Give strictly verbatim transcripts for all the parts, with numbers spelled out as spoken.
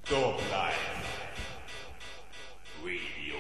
Dog Life Radio.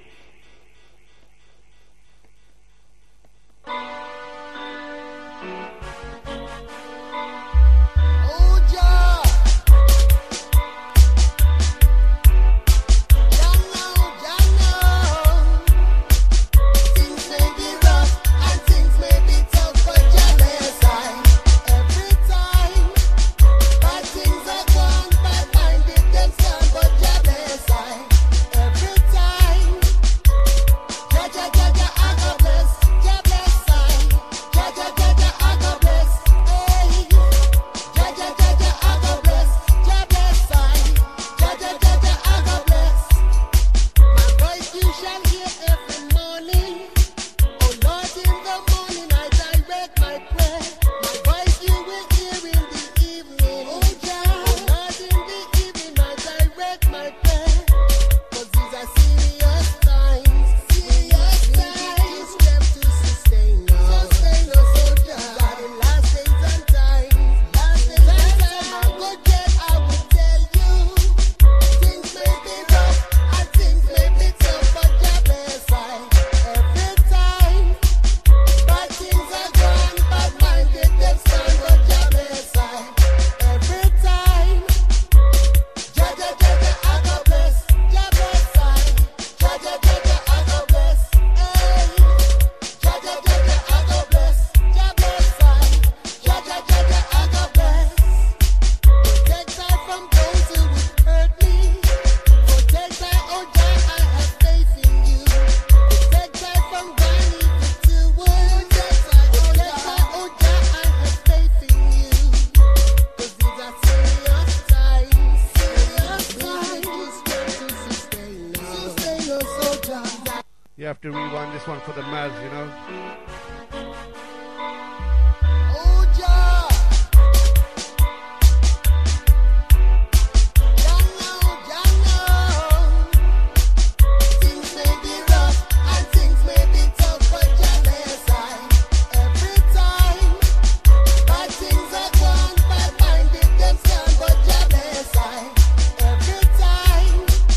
You have to rewind this one for the Maz, you know.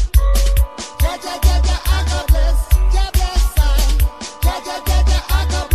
I go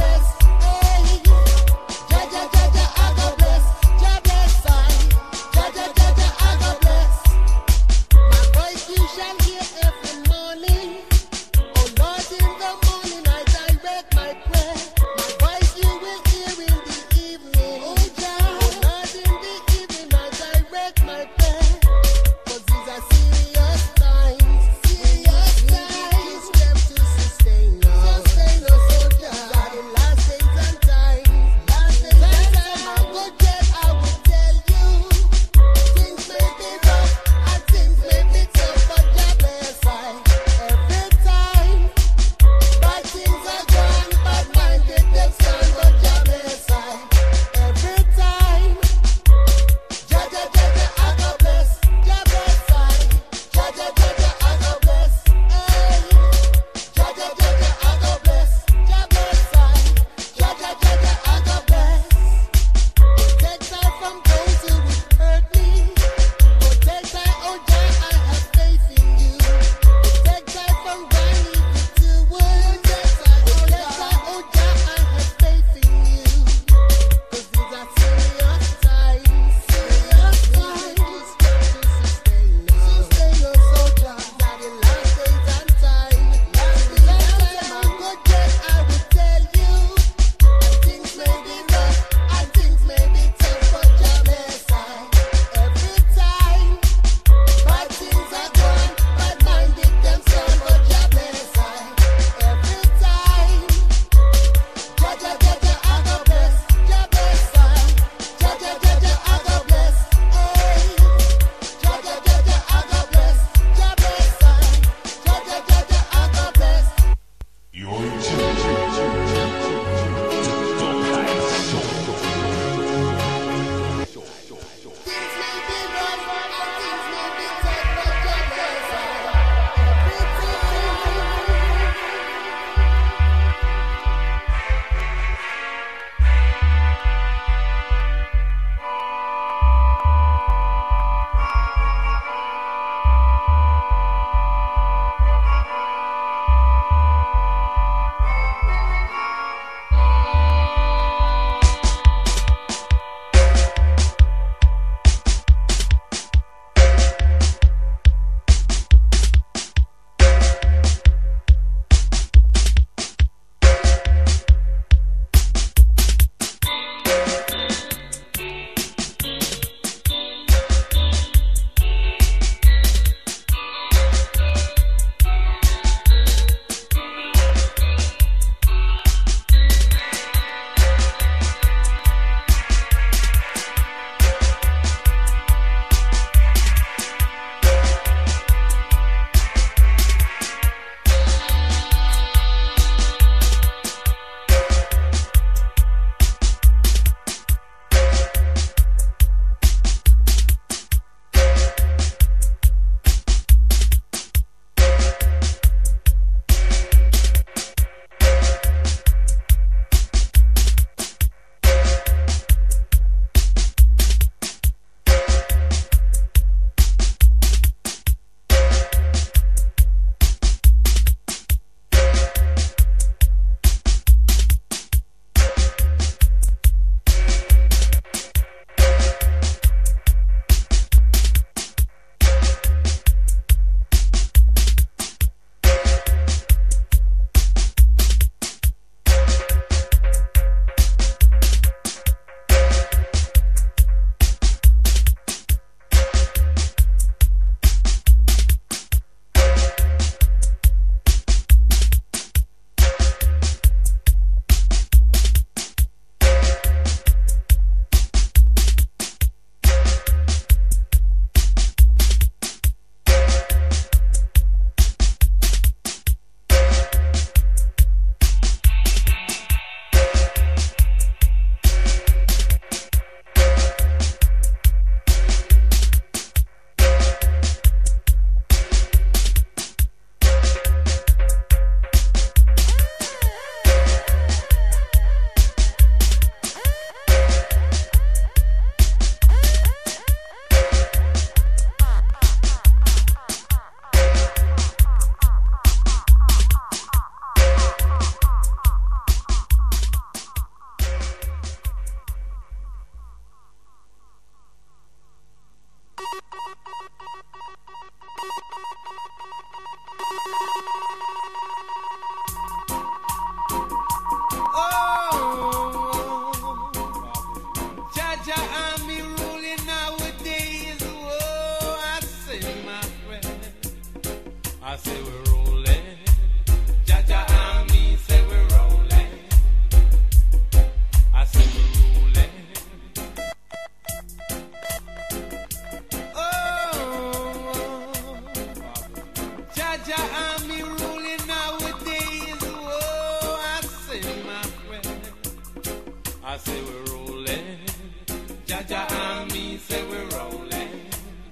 Jaja and me say we're rolling.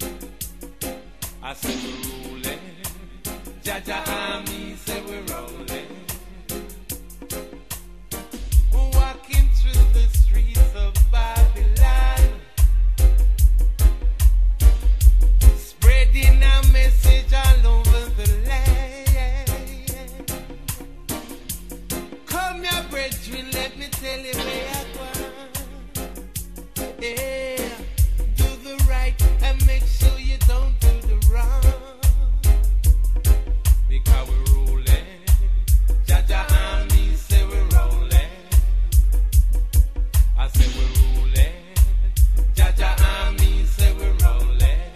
I say we're rolling. Jaja and me say we're rolling. Walking through the streets of Babylon, spreading a message all over the land. Come here, brethren, let me tell you where I go. Yeah, do the right and make sure you don't do the wrong. Because we're ruling. Jaja and me say we're rolling. I say we're ruling. Jaja and me say we're rolling.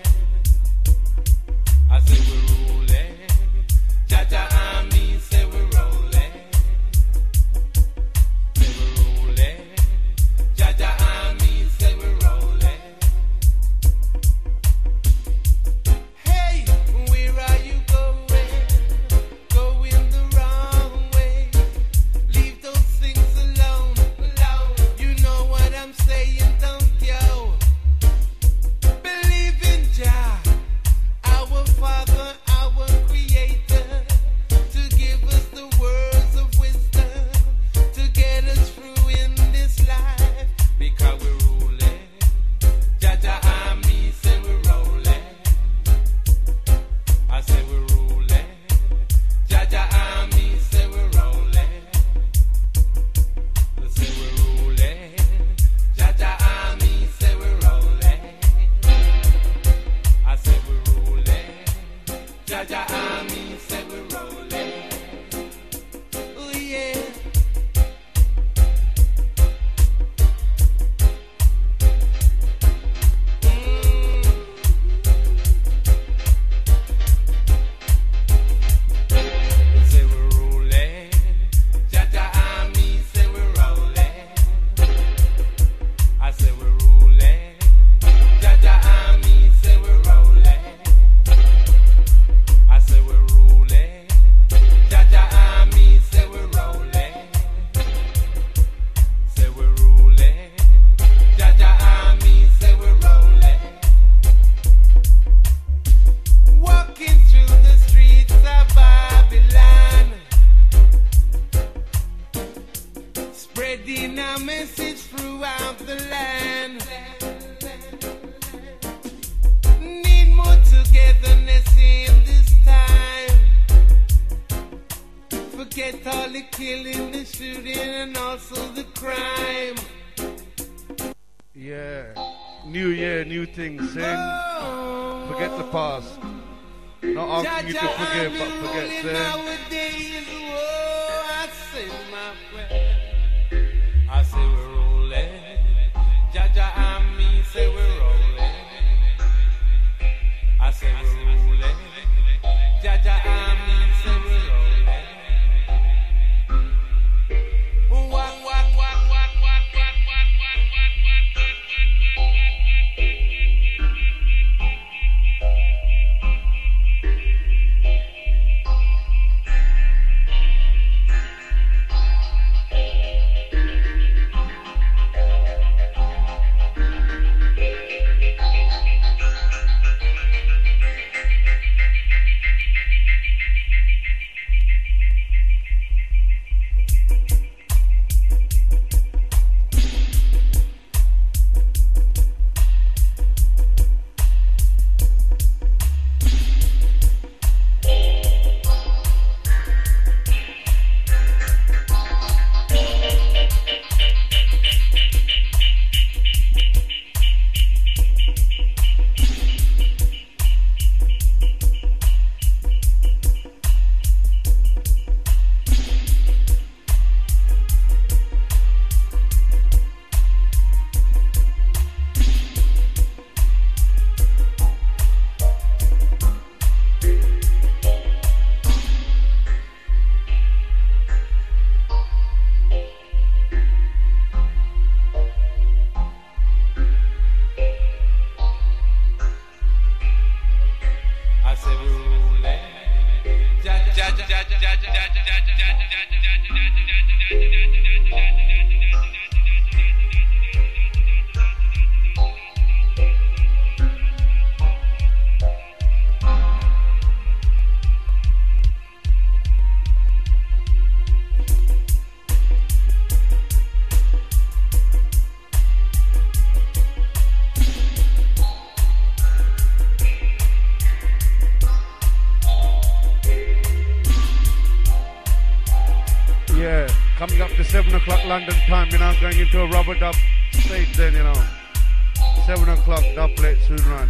I say we're ruling. Jaja and me say we're rolling. Say we're rolling. Jaja and me say we're rolling. Hey, where are you going? Going the wrong way. Leave those things alone, alone. You know what I'm saying, don't you? Believe in Jah, our Father, our Creator, to give us the words of wisdom, to get us through in this life. Because we're ruling. Jaja and me say we're rolling. I say we're ruling. Jaja and me say we're rolling. I say we're ruling. Jaja and me say we're rolling. I say we're ruling. Jaja and me say we're rolling. Oh yeah. Mm. Say we're rolling. Jaja and me say we're rolling. I say we're rolling. Jaja and me say we're rolling. I say we're rolling. Jaja and me say we're rolling. Say we're rolling. Jaja and me say we're rolling. Walking through the streets of Babylon, spreading a message throughout the land. Need more togetherness in this time. Forget all the killing, the shooting, and also the crime. Yeah. New year, new things. Sin. Forget the past. Not asking you to forgive, but forget sin. Nowadays, oh, I say my prayer. I say we're rolling. Jaja and me say we're rolling. I say we're rolling. Jaja and me say we're rolling. Walk, walk, walk, walk, walk, walk, walk, walk, walk, walk, walk. seven o'clock London time, you know, going into a rubber dub stage then, you know. seven o'clock, dub plate soon run.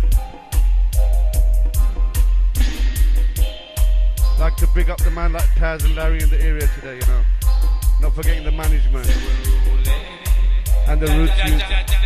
Like to big up the man like Taz and Larry in the area today, you know. Not forgetting the management and the roots youth.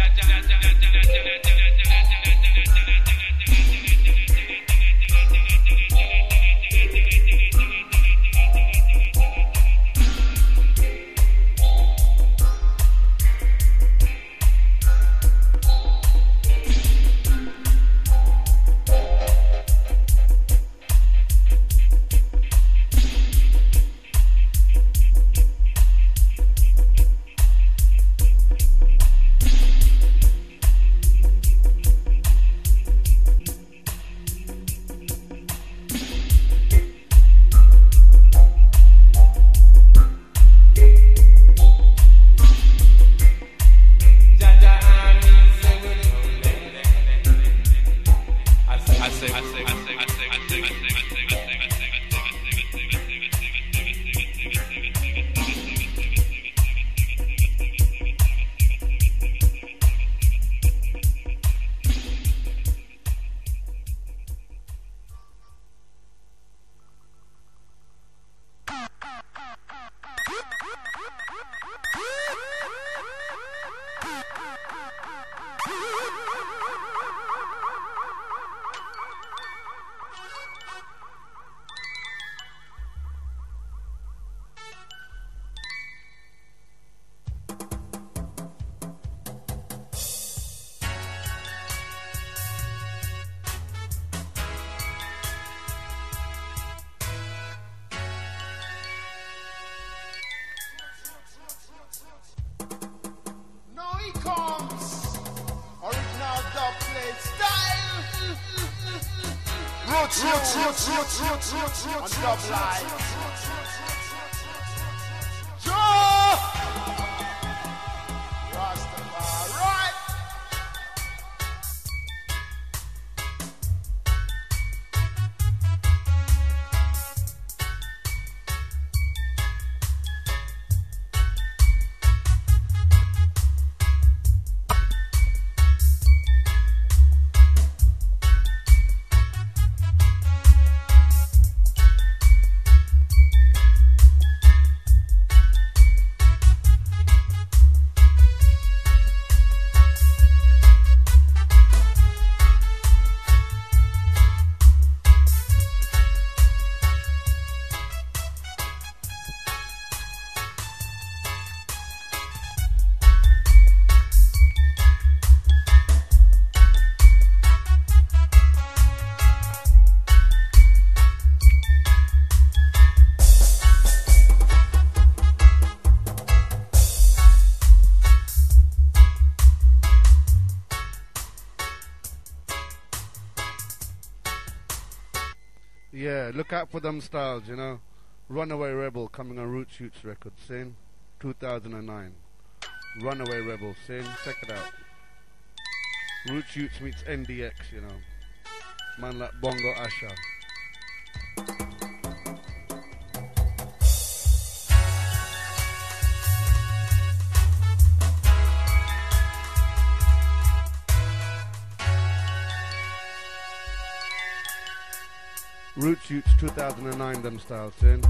Yeah, look out for them styles, you know. Runaway Rebel coming on Root Shoots record, sin, two thousand nine. Runaway Rebel, sin, check it out. Root Shoots meets N D X, you know. Man like Bongo Asha. Root Shoots two thousand nine, them styles, sin.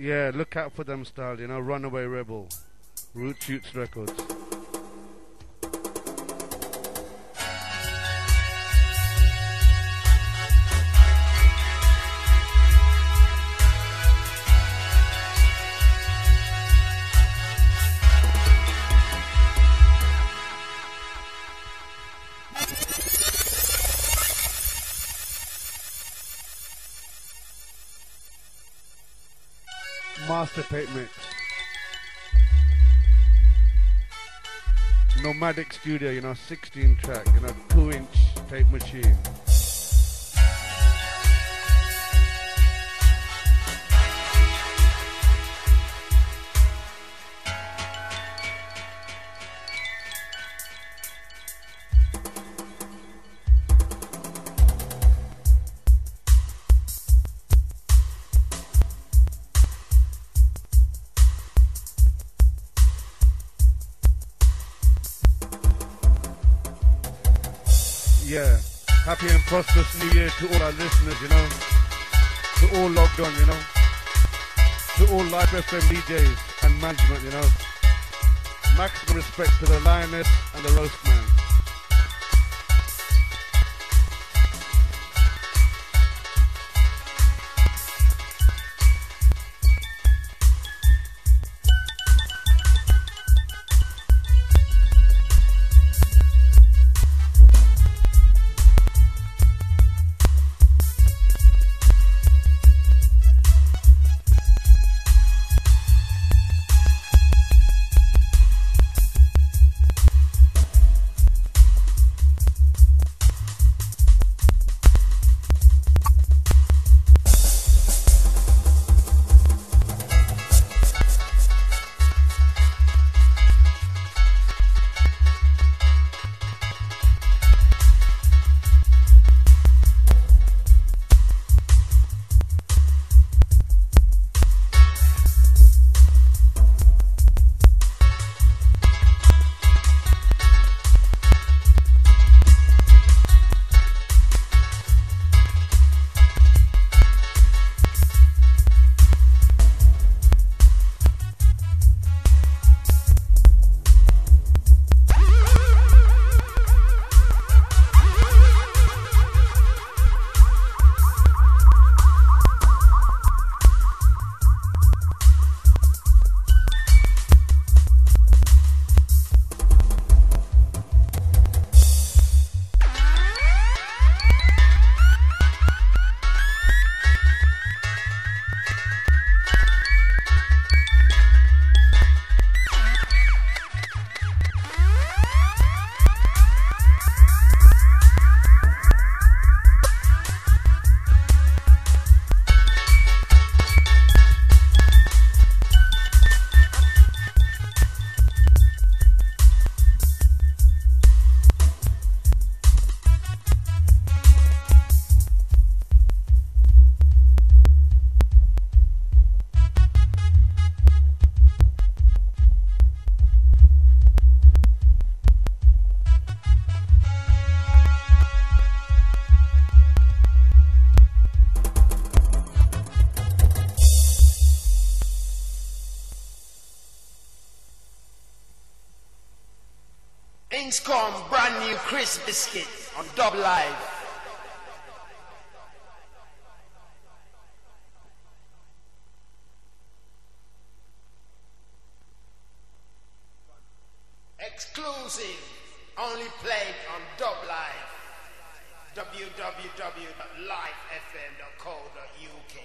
Yeah, look out for them style, you know, Runaway Rebel, Root Shoots Records. Master tape mix. Nomadic Studio, you know, sixteen track, you know, two inch tape machine. Yeah, happy and prosperous new year to all our listeners, you know, to all logged on, you know, to all Live F M D Js and management, you know. Maximum respect to the Lioness and the Roast Man. Inscom brand new crisp biscuit on Dub Live. Exclusive, only played on Dub Live. w w w dot live f m dot co dot u k.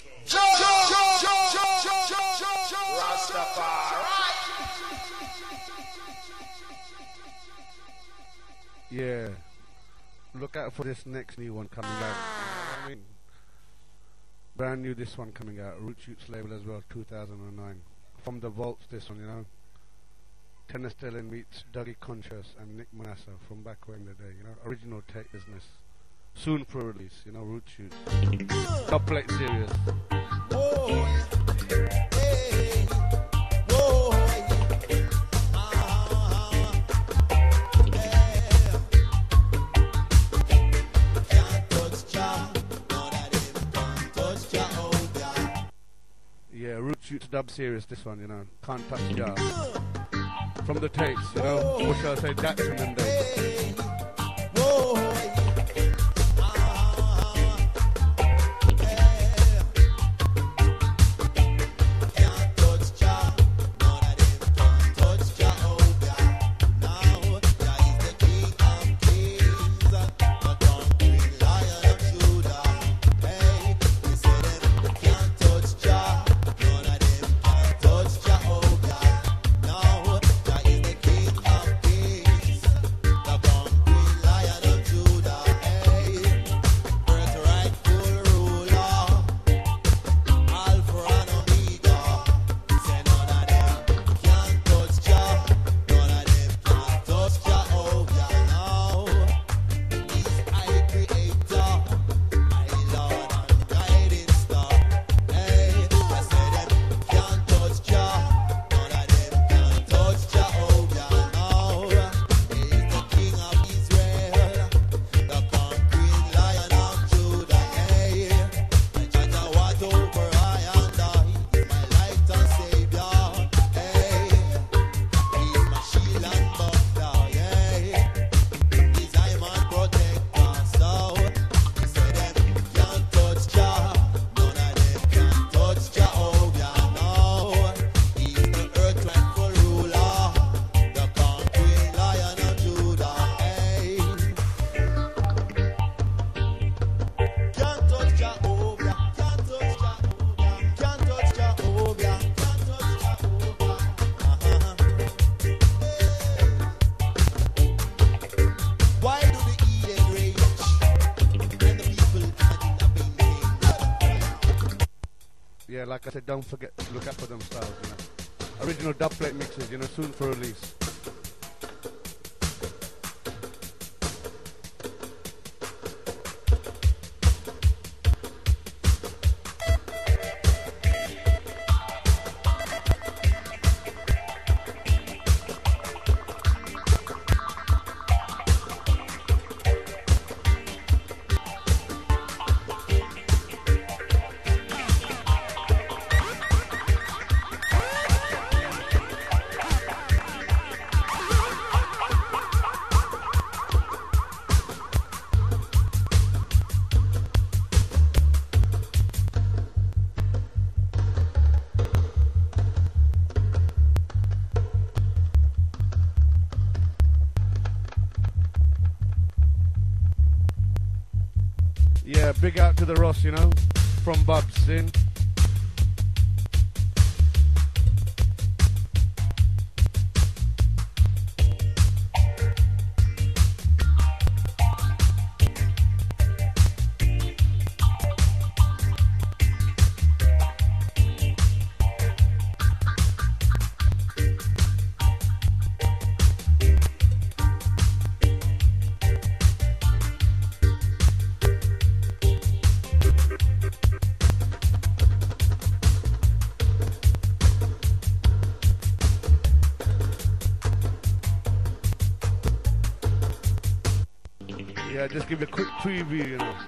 Rastafari. Yeah, look out for this next new one coming out. I mean, brand new, this one coming out. Root Shoots label as well, two thousand nine. From the vaults, this one, you know. Tennis Dillon meets Dougie Conscious and Nick Manassa from back in the day, you know. Original tech business. Soon for release, you know, Root Shoots. Top plate serious. Oh, hey, oh, yeah, Root dub series, this one, you know. Can't touch Jar. From the tapes, you know. Or shall I say Jackson and days. Yeah, like I said, don't forget to look out for them styles, you know. Original dubplate mixes, you know, soon for release. Yeah, big out to the Ross, you know, from Bubs in. Yeah, just give you a quick preview, you know.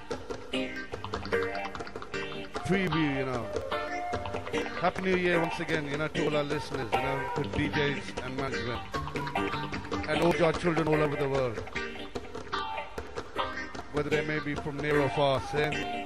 Preview, you know. Happy New Year once again, you know, to all our listeners, you know, to D Js and management. And all our children all over the world. Whether they may be from near or far, same.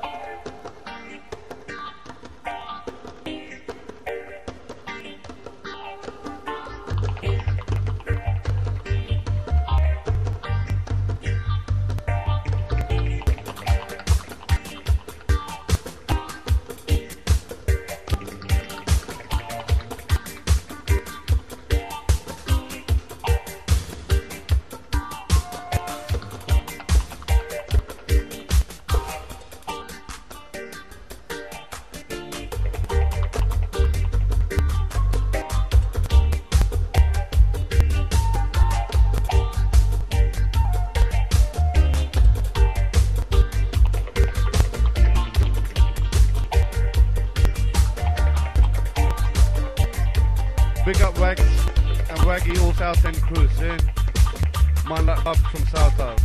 Big up Wags and Waggy, all South End crew, see? Man like Bubs from South End.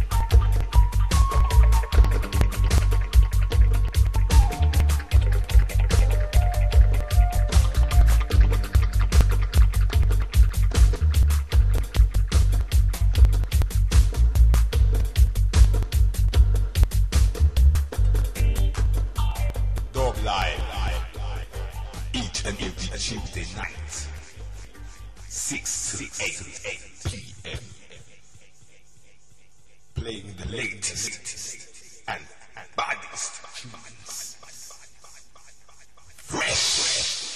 latest and baddest tunes. Fresh.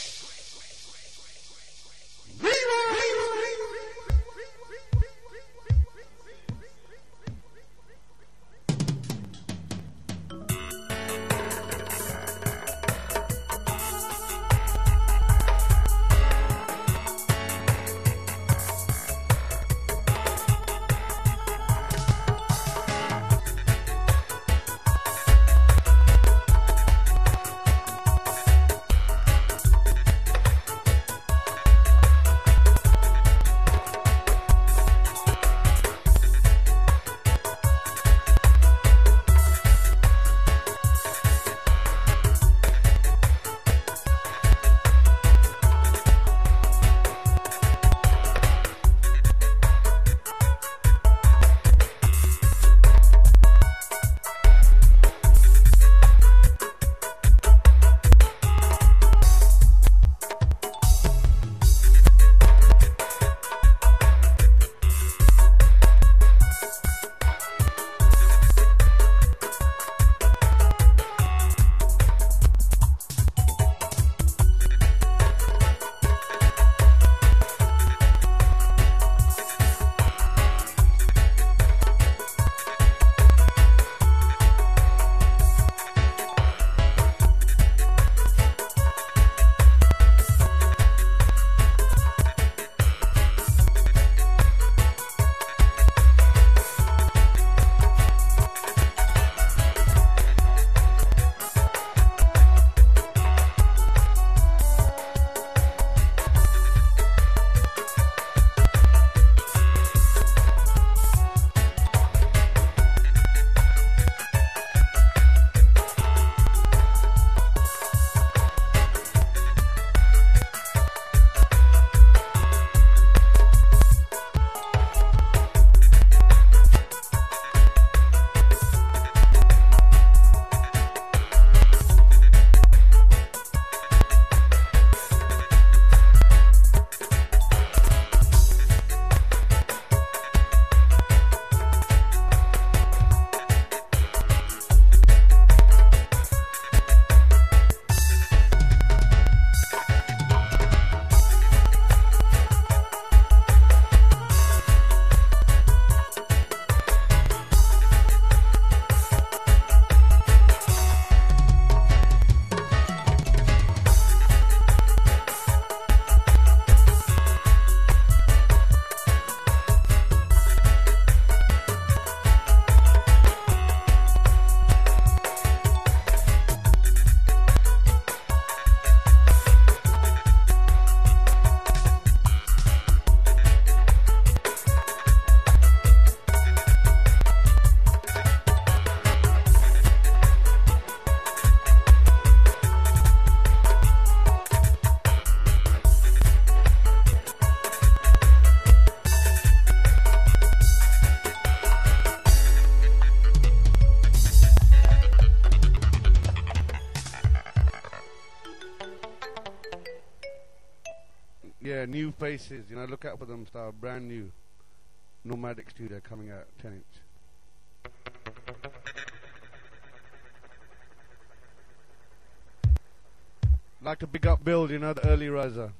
Yeah, new faces, you know, look out for them, style brand new Nomadic Studio coming out, ten inch. Like to big up Build, you know, the early riser.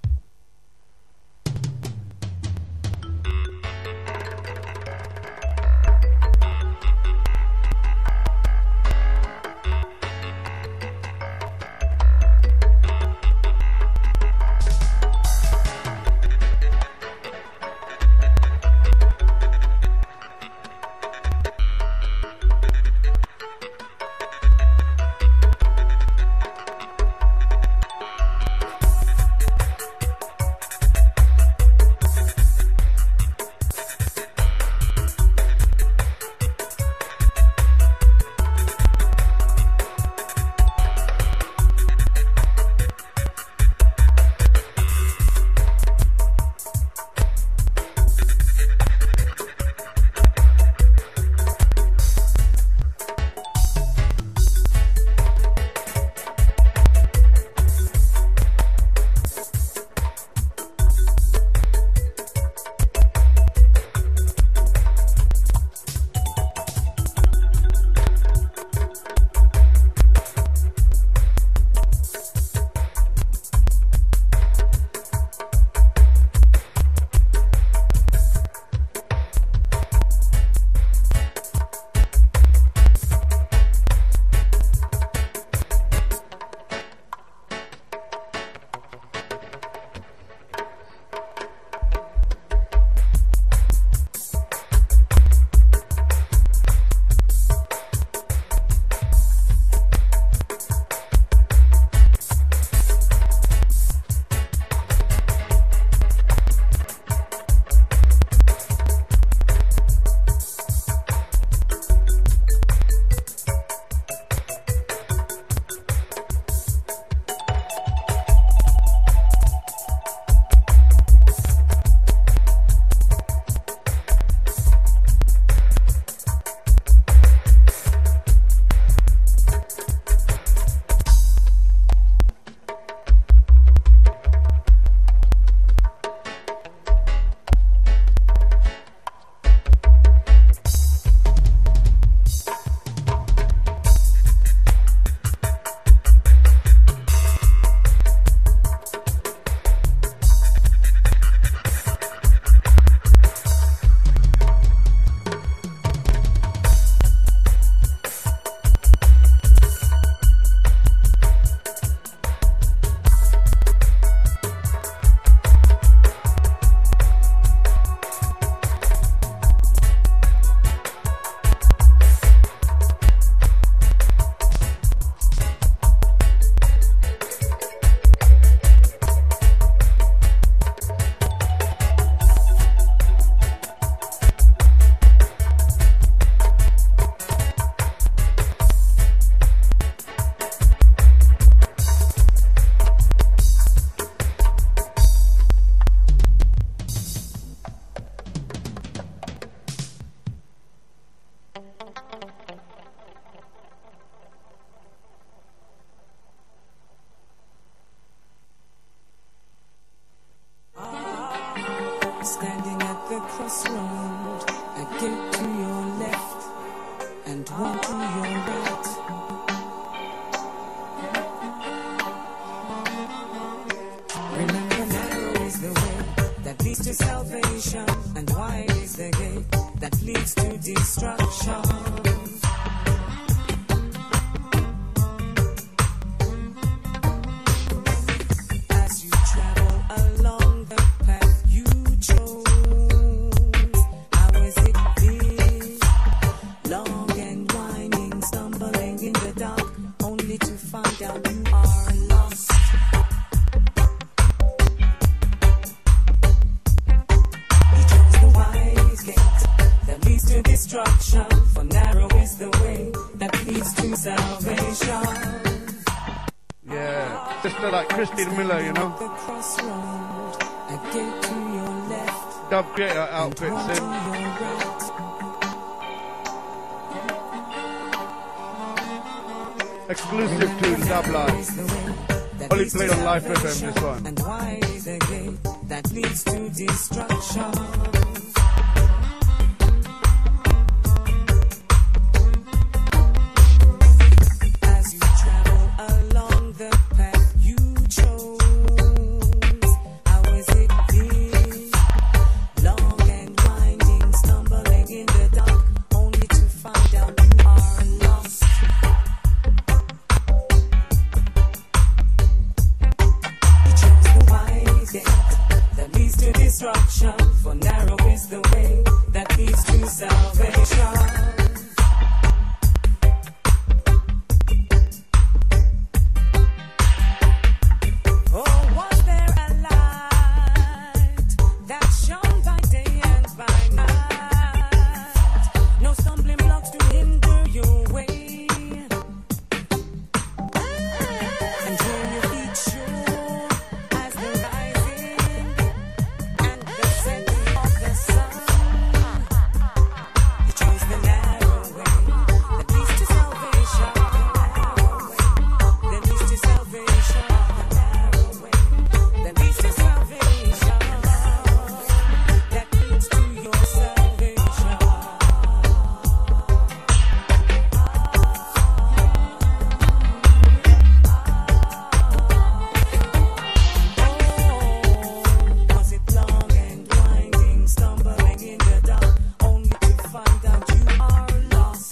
get to your left and one to your right. Remember, narrow is the way that leads to salvation, and wide is the gate that leads to destruction. As you travel along the path you chose, how is it feel? Long and winding, stumbling in the dark, only to find out you are lost. He chose the wide gate that leads to destruction, for narrow is the way that leads to salvation. Yeah, sister like Christine Miller, you know. The crossroad, I get to your left, Dub Creator and outfit, one to sin. your right. Exclusive to Dub Live. Only played on Live F M, this one. And why is the gate that leads to destruction? As you travel along the path you chose, how is it feel? Long and winding, stumbling in the dark, only to find out you are lost. He chose the wide gate that leads to destruction, for narrow is the way that leads to salvation. Oh, was there a light that shone by day and by night? No stumbling blocks to hinder your way, and where your feet sure as the rising and the setting of the sun. You chose the narrow way that leads to salvation. That leads to salvation. That leads to salvation. That leads to your salvation. Oh, was it long and winding, stumbling in the dark, only to find out you are lost?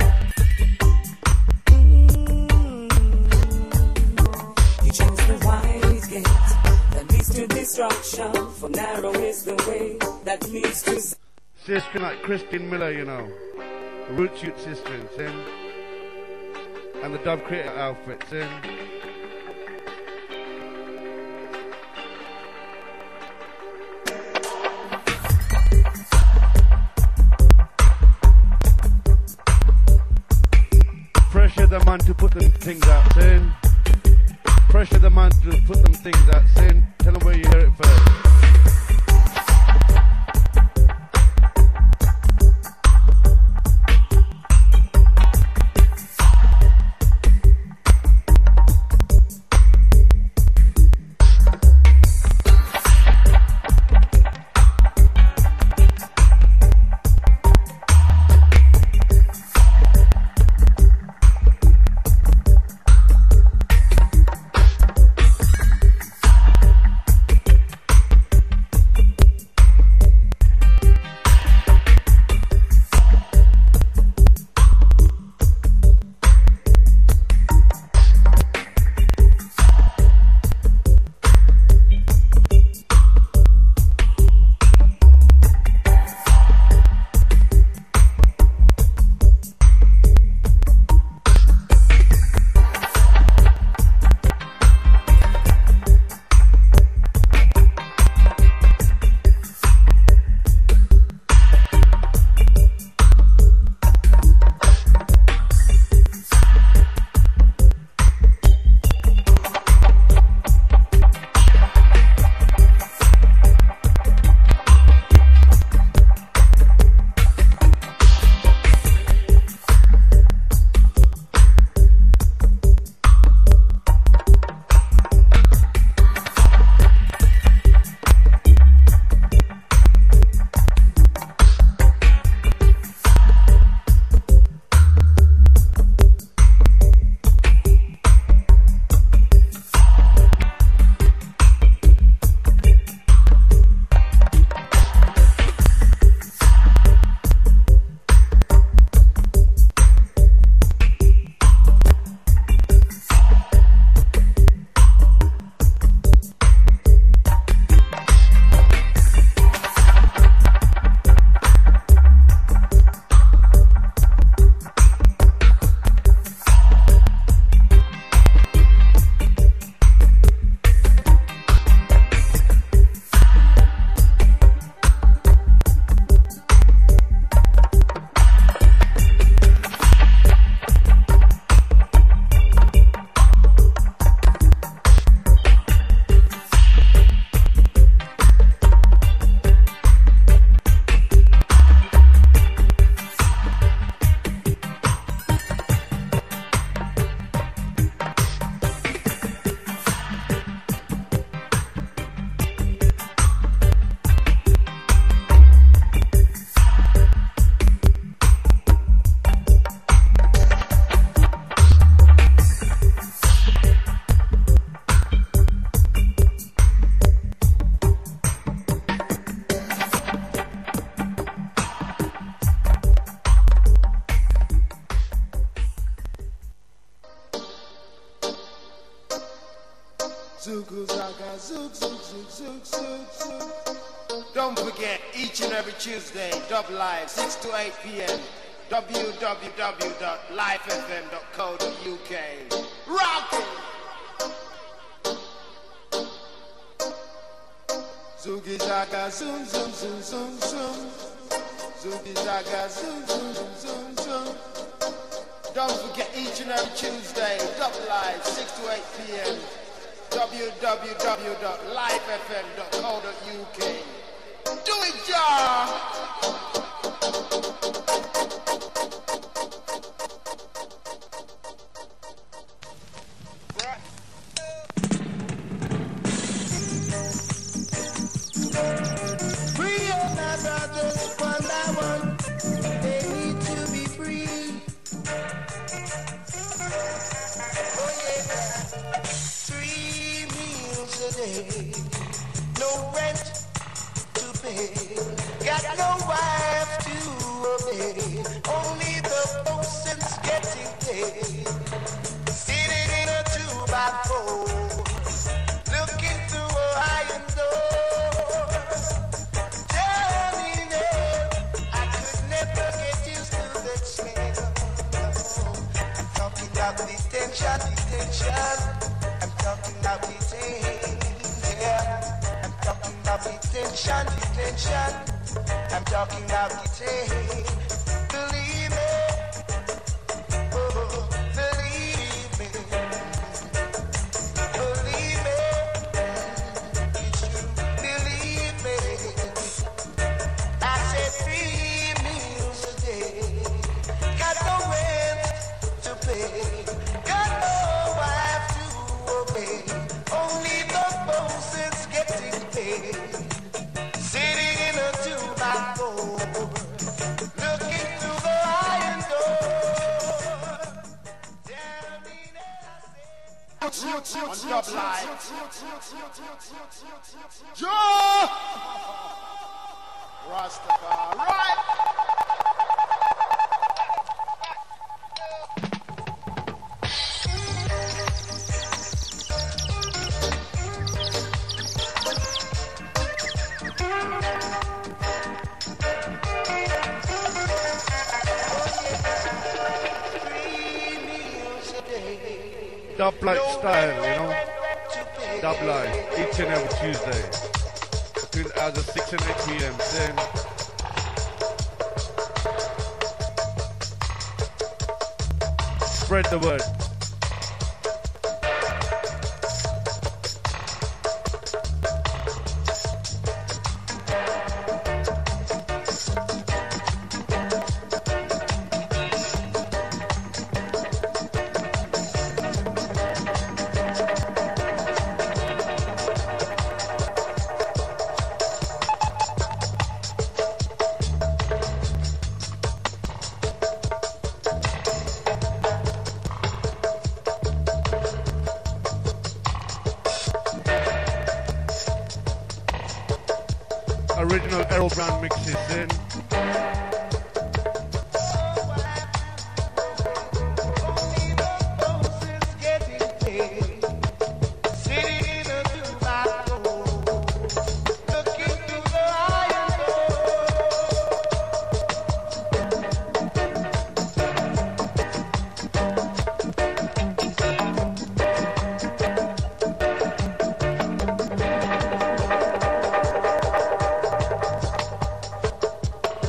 Mm. You chose the wide gate that leads to destruction, for narrow is the way that leads to s- Sister like Christine Miller, you know. Root Shoot sister, sin. And the Dub Creator outfit, sin. Pressure the man to put them things out, sin. Pressure the man to put them things out, sin. Tell them where you hear it first. zook, zook, zook, zook, zook, zook. Don't forget, each and every Tuesday, Dub Live, six to eight p.m. w w w dot life f m dot co dot u k. Rockin'! Zoogie zaga, zoom, zoom, zoom, zoom, zoom. Zoogie zaga, zoom, zoom, zoom, zoom, zoom. Don't forget, each and every Tuesday, Dub Live, six to eight p.m. w w w dot life f m dot co dot u k. Do it, y'all! Free all my brothers one by one. They need to be free. Oh yeah, three meals a day, no rent to pay, got no wife to obey. Only the bosun's getting paid. Sitting in a two by four, looking through a iron door. Tell me now, I could never get used to that smell. I'm talking about detention, detention. I'm talking about detention. Yeah. I'm talking about detention, detention. I'm talking about detention. Believe me. Oh, believe me. Believe me. It's true. Believe me. I said three meals a day. Got no rent to pay. Got no wife to obey. Only the bosun's getting paid. Sitting in a two by four, looking through the iron door. Tell me now, I say, On Dub Live. Joe! Rastafari. three meals a day. Dub like No style, rent you know. to pay. Dub live each and every Tuesday between the hours of six and eight p.m. Then spread the word. Original Errol Brown mixes in. Only the bosun's getting paid. Sitting in a two by four, looking through the iron door.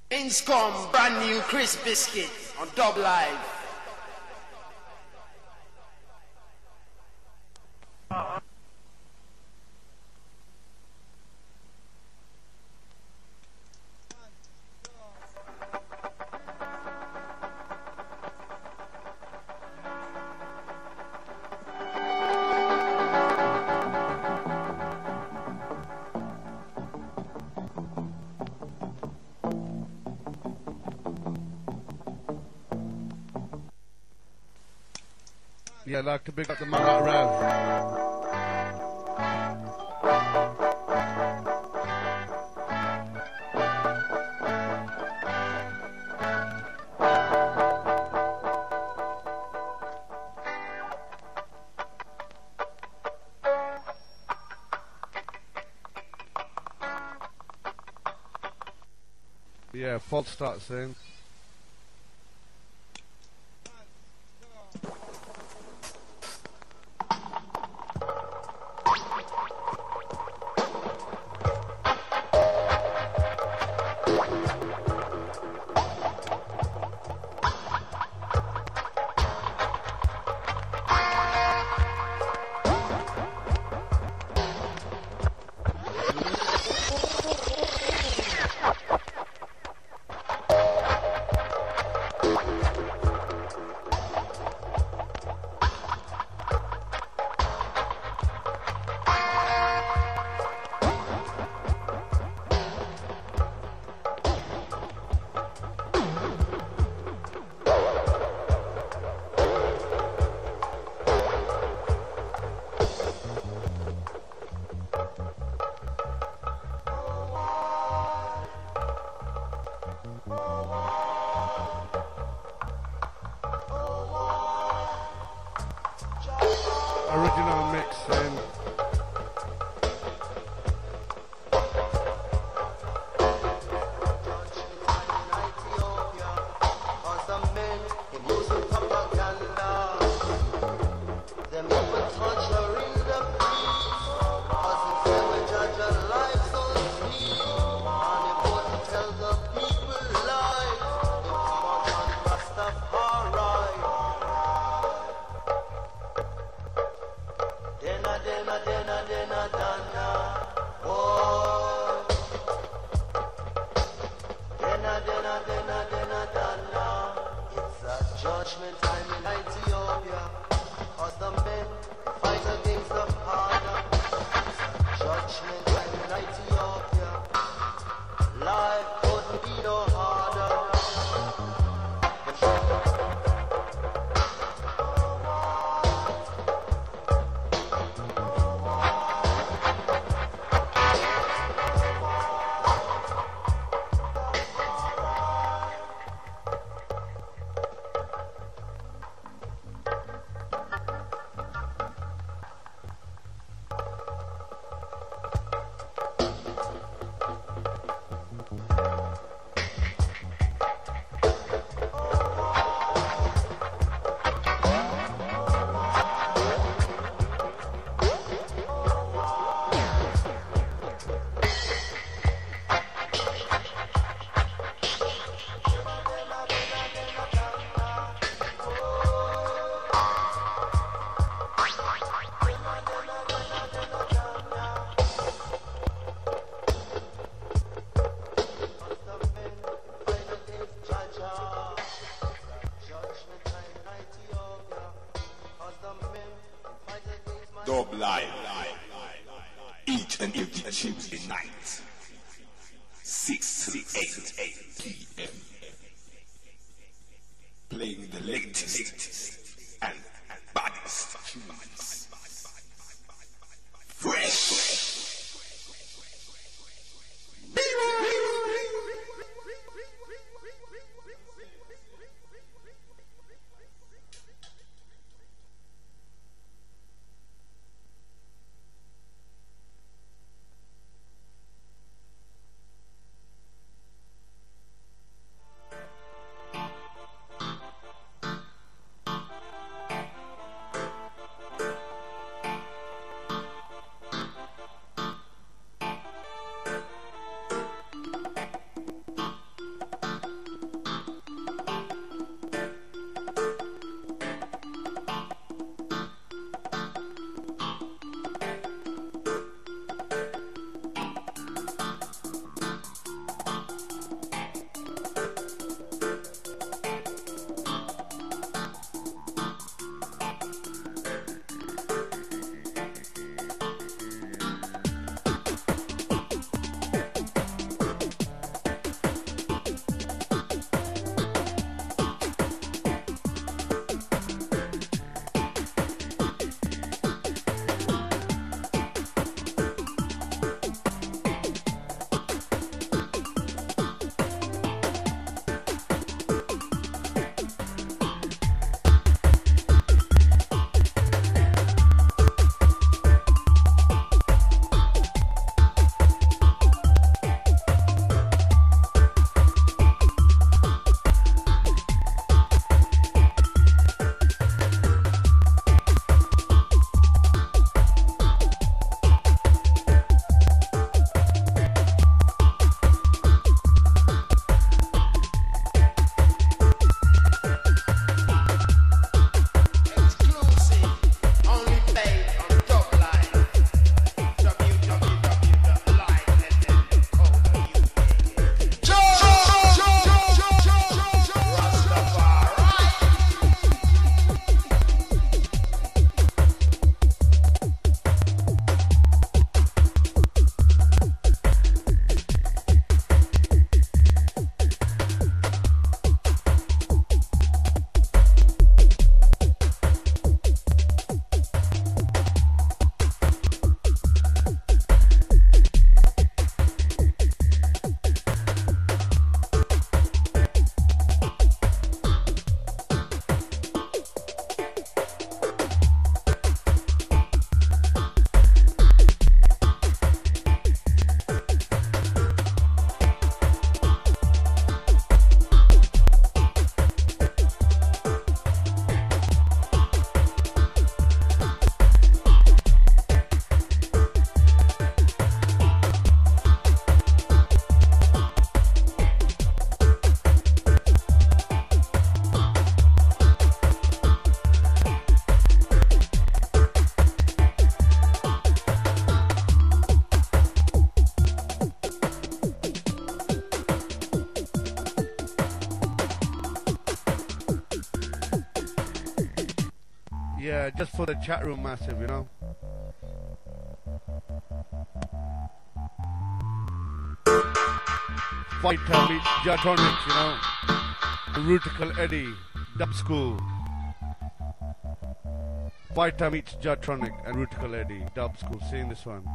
Inscom, brand new Chris Biscuit on Dub Live. Yeah, I'd like to big up the man like Rav. Yeah, false start soon. Original mix and judgment time in Ethiopia, 'cause the men fight against the father. Judgment time in Ethiopia, life couldn't be no harder. Dub Live, each and every Tuesday night, six to eight p m Playing the latest and baddest tunes. Fresh. Yeah, just for the chat room massive, you know. Fighter meets Jartronics, you know. Rutical Eddie, Dub School. Fighter meets Jartronic and Rutical Eddie, Dub School. Seeing this one.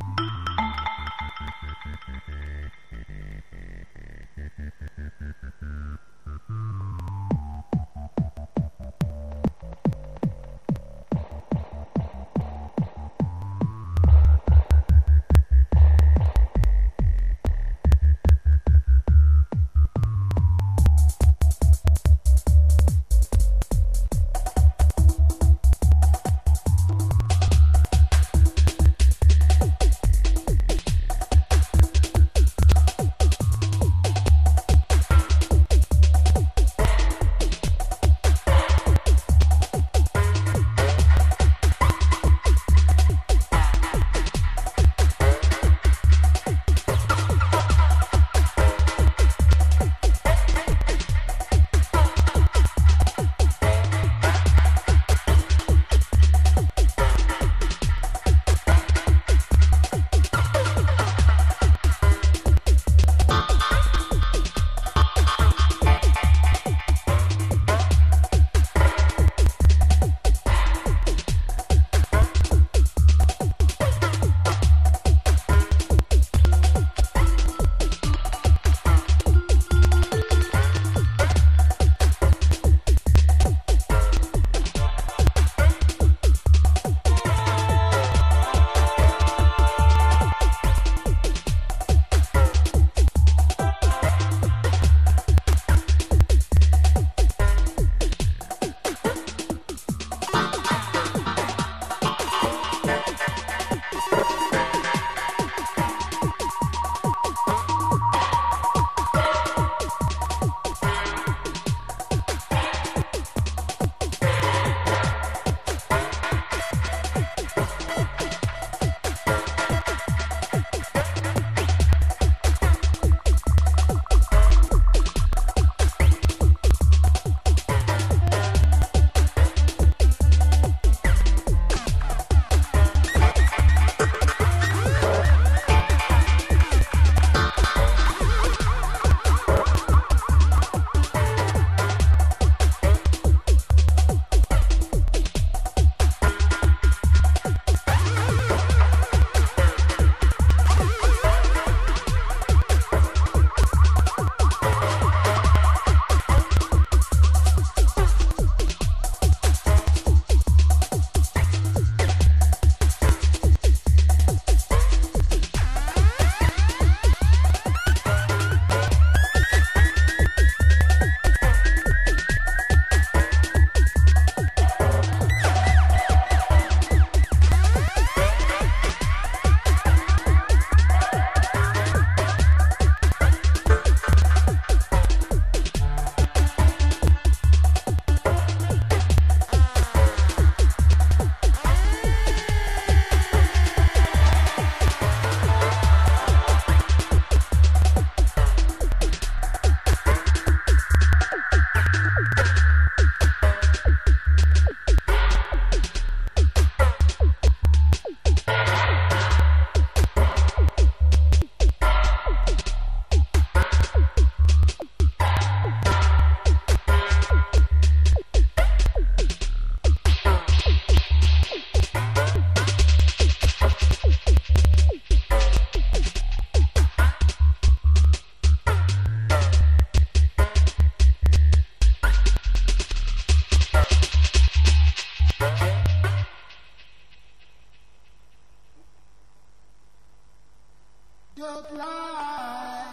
Dub Life.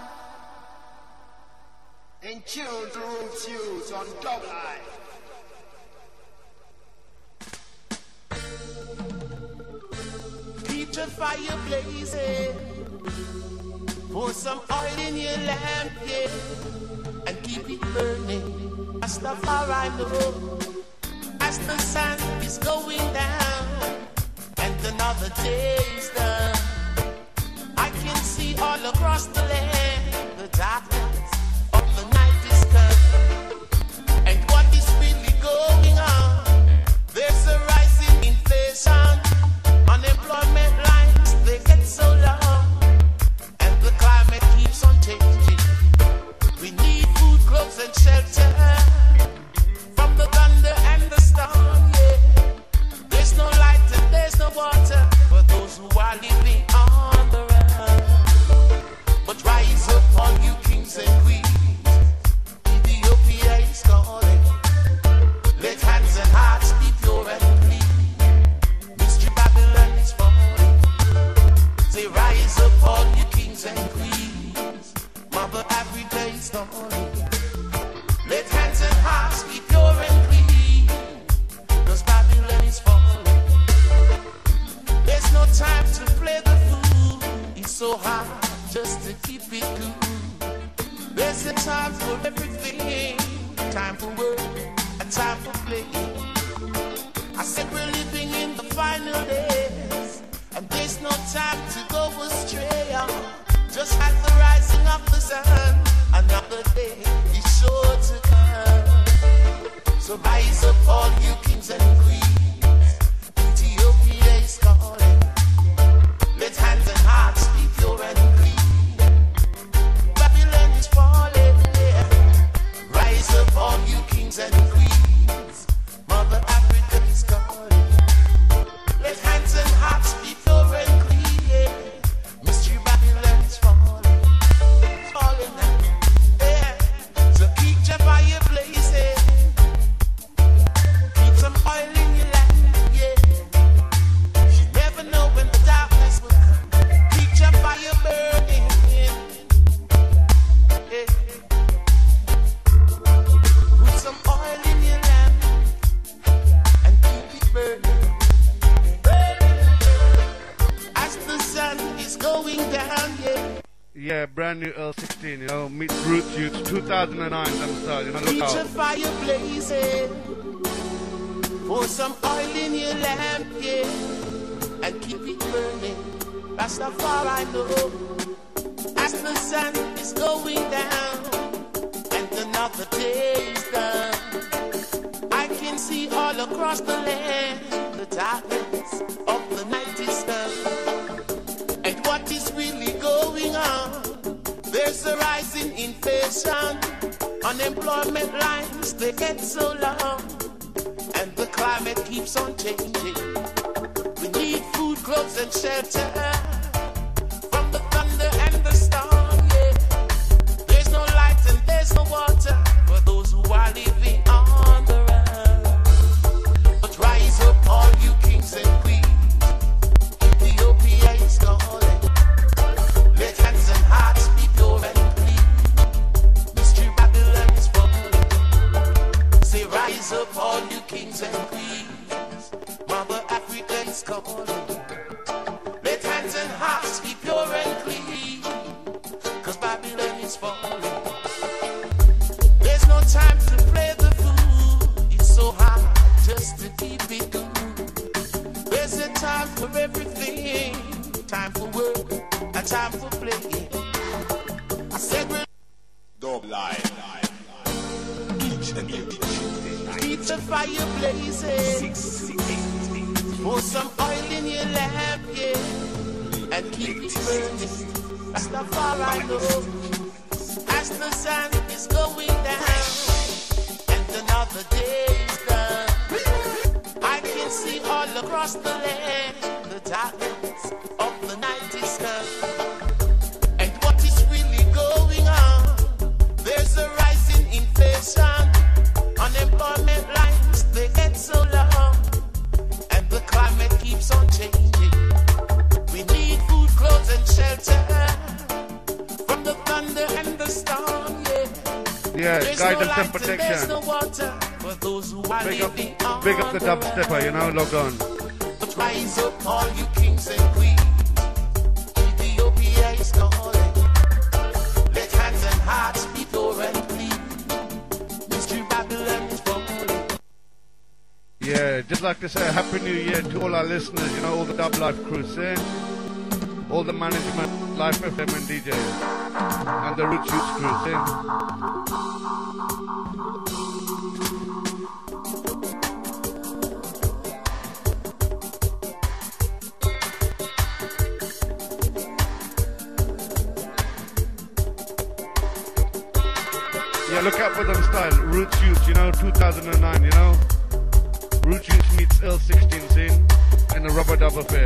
In tune to Roots Youth on Dub Life. Keep the fire blazing. Pour some oil in your lamp, yeah, and keep it burning. Rastafari know as the sun is going down and another day is done. I can see all across the land the darkness of the night is come, and what is really going on? There's a right. and shelter from the thunder and the storm, yeah. There's no light and there's no water for those who are living on the run. But rise up, all you kings and queens. Ethiopia is calling. Let hands and hearts be pure and clean. Mystery Babylon is falling. Say, rise up, all you kings and queens. Mother Africa is calling. Let hands and hearts be pure and clean. Cause Babylon is falling. There's no time to play the fool. It's so hard just to keep it cool. There's a time for everything. Time for work, a time for play. I said we're living in the final days, and there's no time to go astray. Just like the rising of the sun, another day is sure to come. So rise up, all you kings and queens. Ethiopia is calling. Let hands and hearts be pure and clean. Babylon is falling, yeah. Rise up, all you kings and queens. Mother Africa is calling. Let hands and hearts be pure and clean, yeah. Mystery Babylon is falling, falling now, yeah. So keep your fire blazing. Keep some oil in your lamp, yeah. You never know when the darkness will come. Keep your fire burning, yeah. Yeah. Put some oil in your lamp and keep it burning, burning. As the sun is going down, yeah. Yeah, brand new L sixteen, you know, meets Roots Youth, two thousand nine, them style, you know, look Keep your out. fire blazing. Pour some oil in your lamp, yeah, and keep it burning. That's how far I know. As the sun is going down and another day is done, I can see all across the land the darkness of the night is done. And what is really going on? There's a rising inflation. Unemployment lines, they get so long. And the climate keeps on changing. We need food, clothes, and shelter from the thunder and the storm, yeah. There's no light and there's no water for those who are living on the run. But rise up, all you kings and queens. Ethiopia is calling. Let hands and hearts be pure and clean. Mystery Babylon is falling. Say, rise up, all you kings and queens. Mother Africa is calling. Let hands and hearts be pure and clean. Cause Babylon is falling. There's no time to play the fool. It's so hard just to keep it cool. There's a time for everything. Time for work, a time for play. I said we're Dub live. Each and every Tuesday night. keep the fire blazing. Pour some oil in your lamp, yeah, and keep it burning. That's how far I know. As the sun is going down and another day is done, I can see all across the land the darkness of the night is come. And what is really going on? There's a rising inflation. Unemployment lines, they get so long. And the climate keeps on changing. We need food, clothes, and shelter from the thunder and the storm, yeah. Yeah, There's guidance no and light and there's protection. no water for those who are Big up, living on big up the the run. dubstepper, you know, log on. But rise up, all you kings and queens. Ethiopia is calling. Let hands and hearts be pure and clean. Mystery Babylon is falling. Yeah, just like to say Happy New Year to all our listeners, you know, all the Dub Life crew, see? All the management, Life F M and D Js, and the Roots Youth crew, see? Yeah, look out for them style. Roots Youth, you know, two thousand nine, you know. Roots Youth meets L sixteen scene and the Rubber Dub Affair.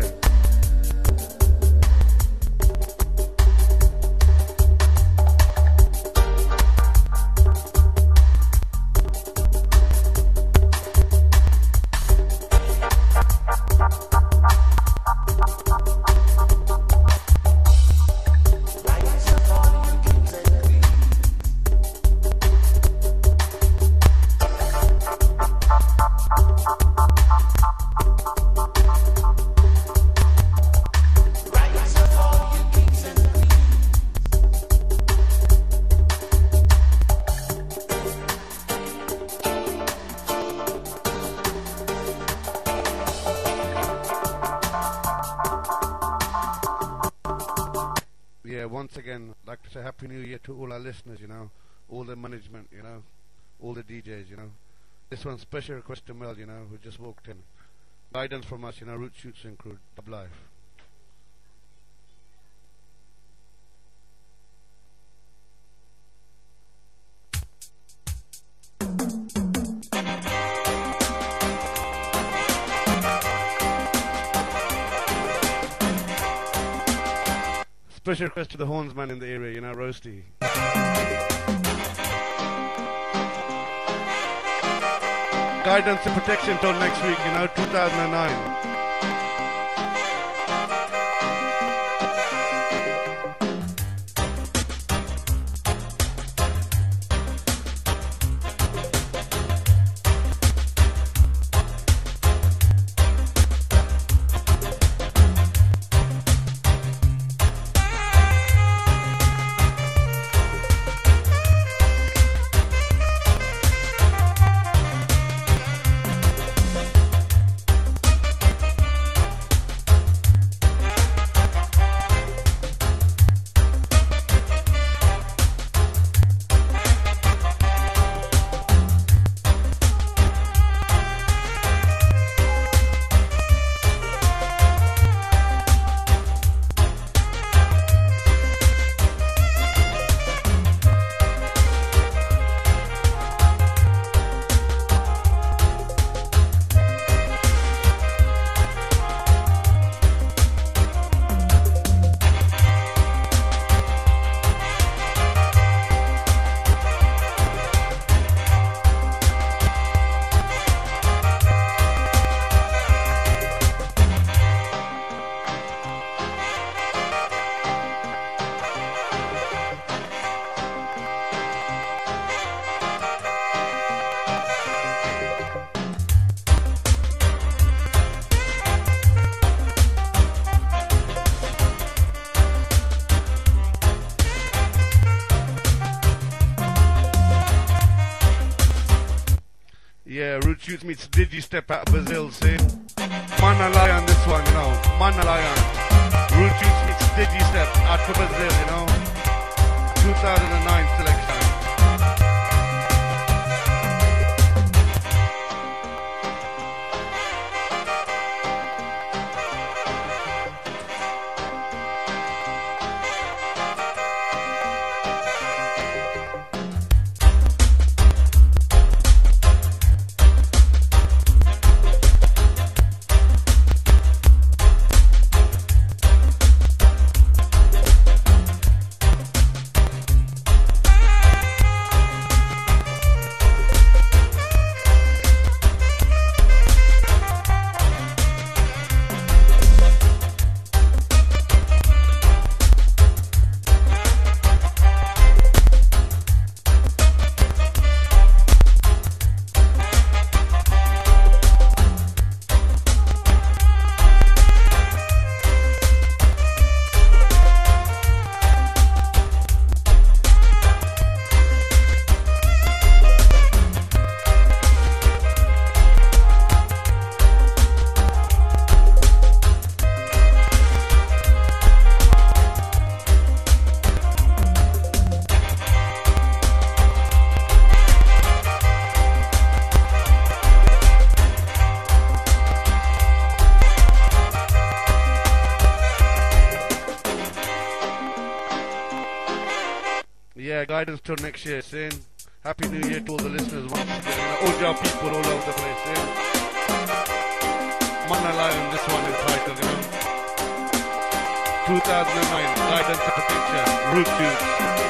Once again, I'd like to say Happy New Year to all our listeners, you know, all the management, you know, all the D Js, you know. This one's special request to Mel, you know, who just walked in. Guidance from us, you know, Root Shoots and Crew, Dub Life. Special request to the hornsman in the area, you know, Roasty. Guidance and protection till next week, you know, two thousand nine. Yeah, Root Shoots meets Digi Step out of Brazil, see? Manalai on this one, you know. Manalai on. Root Shoots meets Digi Step out of Brazil, you know. two thousand nine selection. Yeah, guidance till next year, sin. Happy New Year to all the listeners once again. You know, all your people all over the place. Yeah? Man Alive, this one is titled, you know. two thousand nine, Guidance and Protection, Root Tunes.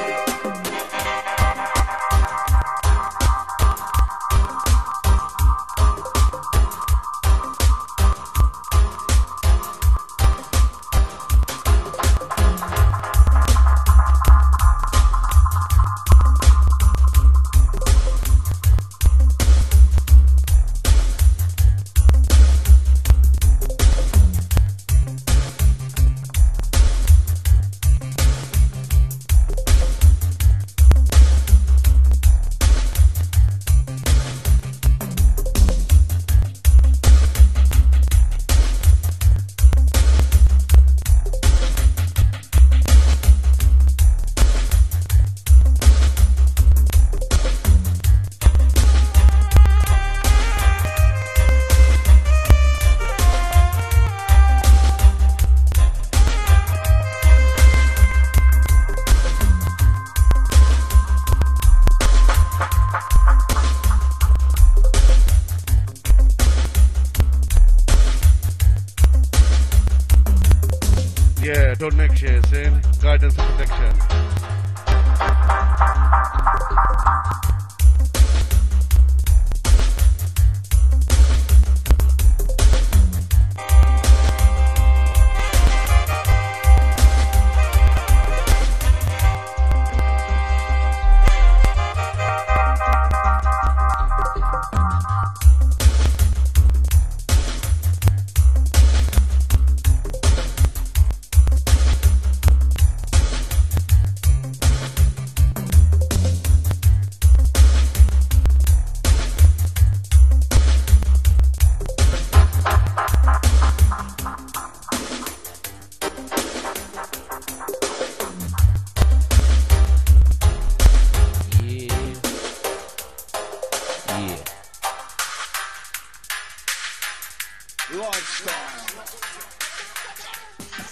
Yeah, till next year, same guidance and protection. Lifestyle.